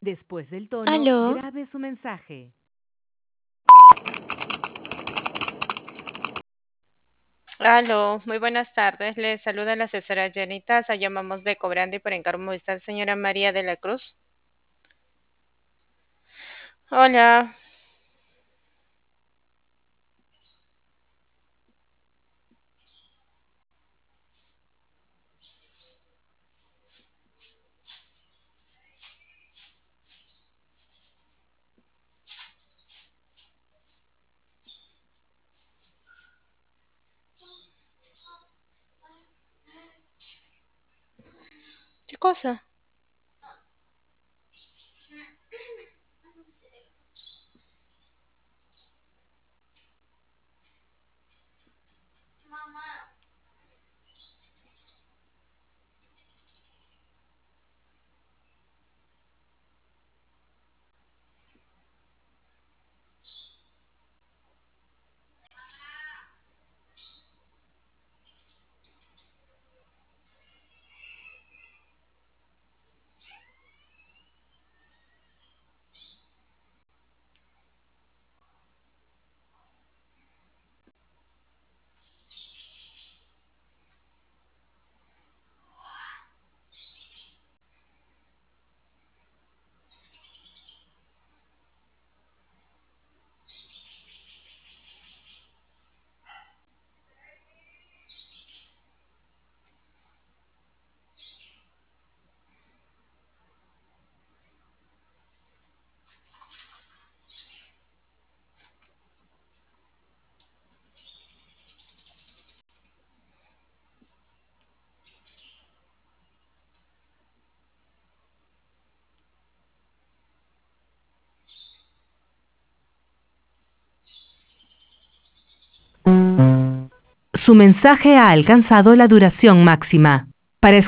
Después del tono, Aló, grabe su mensaje. Aló, muy buenas tardes. Les saluda la asesora Jenny Taza. Llamamos de Cobrando y por encargo está la señora María de la Cruz. Hola, ¿qué cosa? Su mensaje ha alcanzado la duración máxima. Para